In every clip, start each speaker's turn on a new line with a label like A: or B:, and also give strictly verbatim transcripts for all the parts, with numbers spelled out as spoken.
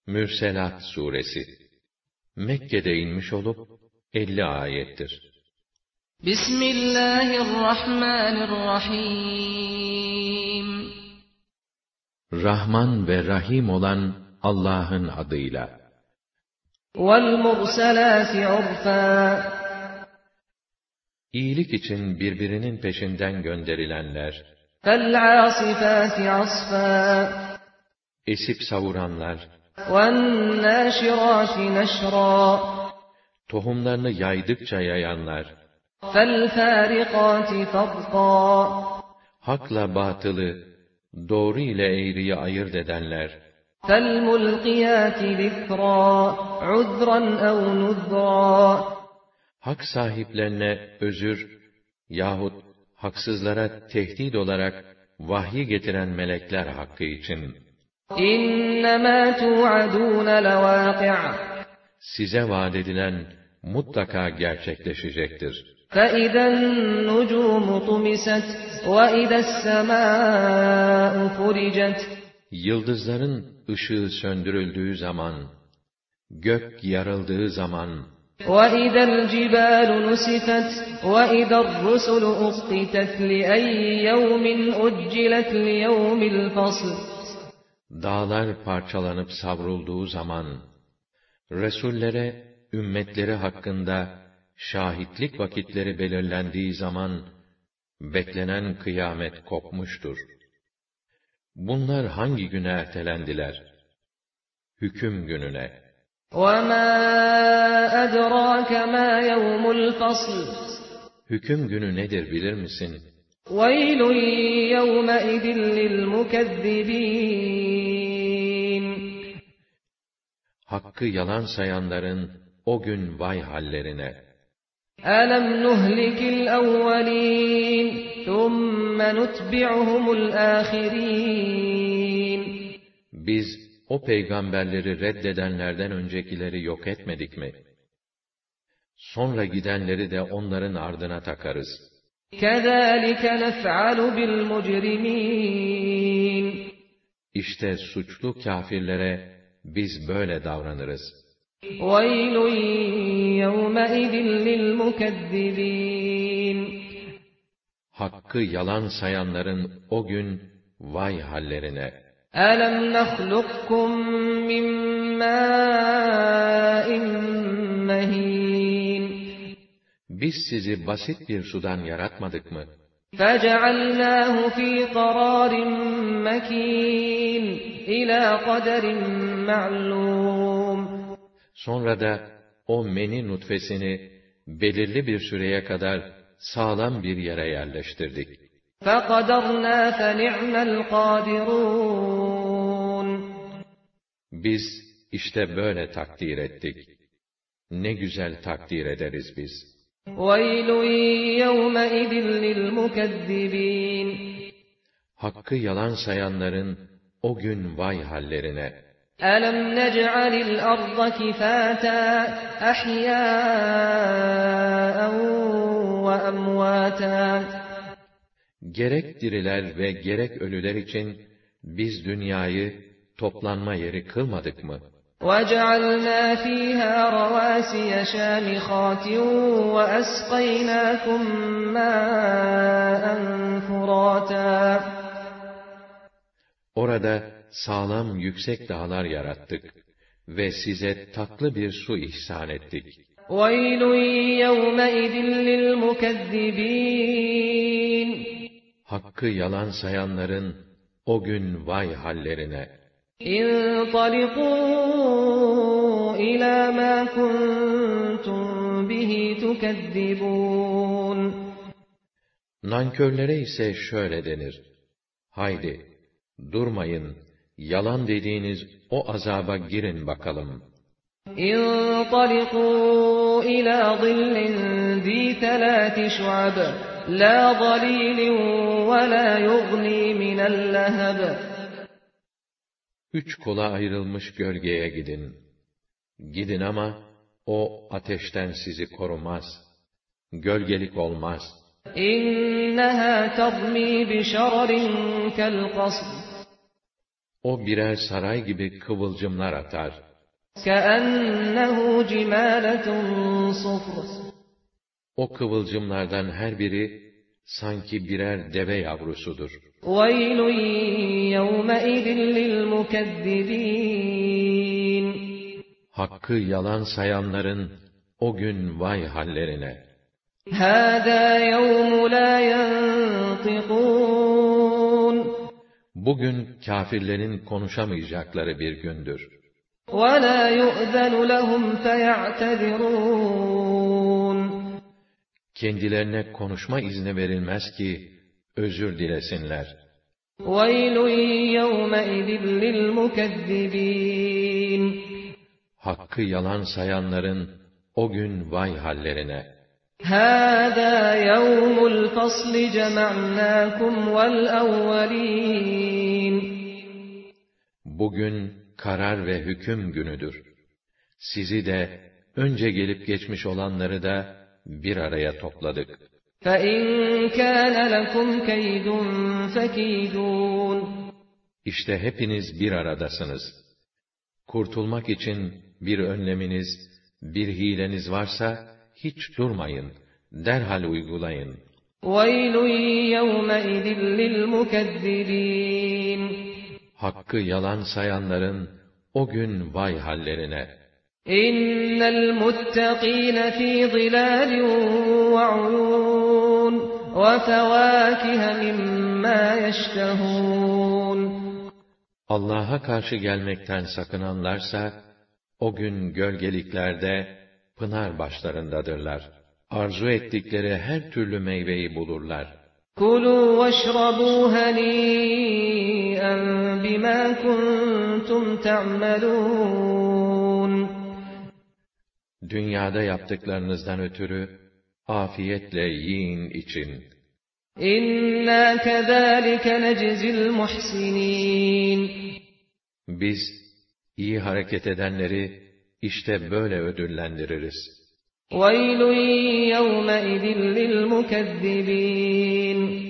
A: Mürselat suresi Mekke'de inmiş olup elli ayettir.
B: Bismillahirrahmanirrahim.
A: Rahman ve Rahim olan Allah'ın adıyla.
B: Vel murselâti urfâ.
A: İyilik için birbirinin peşinden gönderilenler,
B: Fel âsifâti asfâ.
A: esip savuranlar,
B: Ven nâşirâti neşrâ.
A: tohumlarını yaydıkça yayanlar,
B: Fel fâriqâti farqâ.
A: hakla batılı, doğru ile eğriyi ayırt edenler,
B: Fel mulqiyâti zikrâ. Udran ev nudrâ.
A: hak sahiplerine özür yahut haksızlara tehdit olarak vahyi getiren melekler hakkı için,
B: İnnemâ tu'adûne levâki'.
A: size vaat edilen mutlaka gerçekleşecektir.
B: فَإِذَا النُّجُومُ طُمِسَتْ وَإِذَا السَّمَاءُ فُرِجَتْ.
A: Yıldızların ışığı söndürüldüğü zaman, gök yarıldığı zaman,
B: وَإِذَا الْجِبَالُ نُسِفَتْ وَإِذَا الرُّسُلُ أُقِّتَتْ لِأَيِّ يَوْمٍ أُجِّلَتْ لِيَوْمِ الْفَصْلِ.
A: dağlar parçalanıp savrulduğu zaman, Resullere, ümmetleri hakkında şahitlik vakitleri belirlendiği zaman, beklenen kıyamet kopmuştur. Bunlar hangi güne ertelendiler? Hüküm gününe.
B: وَمَا أَدْرَاكَ مَا يَوْمُ الْفَصْلِ.
A: Hüküm günü nedir bilir misin?
B: وَيْلٌ يَوْمَئِذٍ لِلْمُكَذِّبِينَ.
A: Hakkı yalan sayanların o gün vay hallerine.
B: أَلَمْ نُهْلِكِ الْأَوَّلِينَ ثُمَّ نُتْبِعُهُمُ الْآخِرِينَ.
A: Biz o peygamberleri reddedenlerden öncekileri yok etmedik mi? Sonra gidenleri de onların ardına takarız.
B: كَذَٰلِكَ نَفْعَلُ بِالْمُجْرِمِينَ.
A: İşte suçlu kâfirlere biz böyle davranırız.
B: وَيْلٌ يَوْمَئِذٍ لِلْمُكَذِّبِينَ.
A: Hakkı yalan sayanların o gün vay hallerine.
B: أَلَمْ نَخْلُقكُّم مِّن مَّاءٍ مَّهِينٍ.
A: Biz sizi basit bir sudan yaratmadık mı?
B: فَجَعَلْنَاهُ فِي قَرَارٍ مَّكِينٍ إِلَى قَدَرٍ مَّعْلُومٍ.
A: Sonra da o meni nutfesini belirli bir süreye kadar sağlam bir yere yerleştirdik.
B: فَقَدَرْنَا فَنِعْمَ الْقَادِرُونَ.
A: Biz işte böyle takdir ettik. Ne güzel takdir ederiz biz.
B: وَيْلٌ يَوْمَئِذٍ لِلْمُكَذِّبِينَ.
A: Hakkı yalan sayanların o gün vay hallerine.
B: أَلَمْ نَجْعَلِ الْأَرْضَ كِفَاتًا أَحْيَاءً وَأَمْوَاتًا.
A: Gerek diriler ve gerek ölüler için biz dünyayı toplanma yeri kılmadık mı?
B: وَجَعَلْنَا فِيهَا رَوَاسِيَ شَامِخَاتٍ وَأَسْقَيْنَاكُم مَّاءً فُرَاتًا.
A: Orada sağlam yüksek dağlar yarattık ve size tatlı bir su ihsan ettik.
B: وَيْلٌ يَوْمَئِذٍ لِلْمُكَذِّبِينَ.
A: Hakkı yalan sayanların o gün vay hallerine.
B: انطلقوا إلى ما كنتم به تكذبون.
A: Nankörlere ise şöyle denir. Haydi, durmayın, yalan dediğiniz o azaba girin bakalım.
B: انطلقوا إلى ظل ذي ثلاث شعب لا ظليل ولا يغني من اللهب.
A: Üç kola ayrılmış gölgeye gidin. Gidin ama o ateşten sizi korumaz. Gölgelik olmaz.
B: إنها ترمي بشرر كالقصر.
A: O birer saray gibi kıvılcımlar atar.
B: كَأَنَّهُ جِمَالَةٌ صُفْرٌ
A: O kıvılcımlardan her biri sanki birer deve yavrusudur.
B: وَيْلٌ يَوْمَئِذٍ لِلْمُكَذِّبِينَ
A: Hakkı yalan sayanların o gün vay hallerine.
B: هَذَا يَوْمُ لَا يَنطِقُونَ
A: Bugün kâfirlerin konuşamayacakları bir gündür.
B: وَلَا يُؤْذَنُ لَهُمْ فَيَعْتَذِرُونَ
A: Kendilerine konuşma izni verilmez ki özür dilesinler.
B: وَيْلٌ يَوْمَئِذٍ لِلْمُكَذِّبِينَ
A: Hakkı yalan sayanların o gün vay hallerine.
B: هَذَا يَوْمُ الْفَصْلِ جَمَعْنَاكُمْ وَالْأَوَّلِينَ
A: Bugün karar ve hüküm günüdür. Sizi de, önce gelip geçmiş olanları da bir araya topladık.
B: فَاِنْ كَانَ لَكُمْ كَيْدٌ فَكِيدُونَ
A: İşte hepiniz bir aradasınız. Kurtulmak için bir önleminiz, bir hileniz varsa, hiç durmayın, derhal uygulayın.
B: وَيْلٌ يَوْمَئِذٍ لِلْمُكَذِّبِينَ
A: Hakkı yalan sayanların o gün vay hallerine.
B: اِنَّ الْمُتَّقِينَ فِي ظِلَالٍ وَعُيُونٍ وَفَوَاكِهَ مِمَّا يَشْتَهُونَ
A: Allah'a karşı gelmekten sakınanlarsa, o gün gölgeliklerde, pınar başlarındadırlar. Arzu ettikleri her türlü meyveyi bulurlar.
B: كُلُوا وَاشْرَبُوا هَنِيئًا بِمَا كُنْتُمْ تَعْمَلُونَ
A: Dünyada yaptıklarınızdan ötürü, afiyetle yiyin için.
B: İnna kezalike neczil muhsinin.
A: Biz, iyi hareket edenleri, işte böyle ödüllendiririz.
B: وَيْلٌ يَوْمَئِذٍ لِلْمُكَذِّبِينَ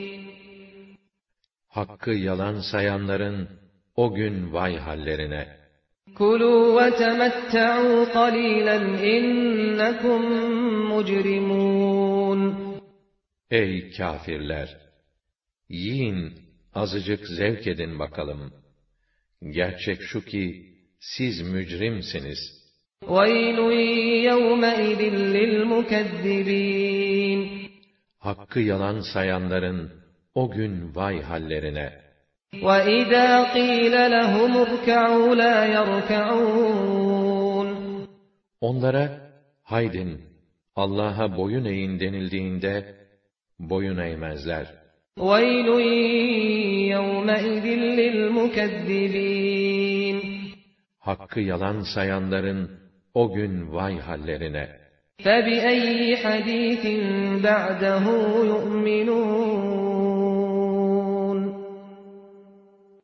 A: Hakkı yalan sayanların, o gün vay hallerine.
B: كُلُوا وَتَمَتَّعُوا قَلِيلًا إِنَّكُمْ مُجْرِمُونَ
A: Ey kâfirler! Yiyin, azıcık zevk edin bakalım. Gerçek şu ki, siz mücrimsiniz.
B: وَيْلٌ يَوْمَئِذٍ لِلْمُكَذِّبِينَ
A: Hakkı yalan sayanların, o gün vay hallerine.
B: وَإِذَا قِيلَ لَهُمُ ارْكَعُوا لَا يَرْكَعُونَ
A: Onlara, haydin, Allah'a boyun eğin denildiğinde, boyun eğmezler.
B: وَيْلٌ يَوْمَئِذٍ لِلْمُكَذِّبِينَ
A: Hakkı yalan sayanların, o gün vay hallerine.
B: فَبِأَيِّ حَدِيثٍ بَعْدَهُ يُؤْمِنُونَ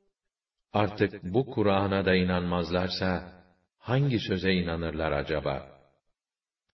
A: Artık bu Kur'an'a da inanmazlarsa, hangi söze inanırlar acaba?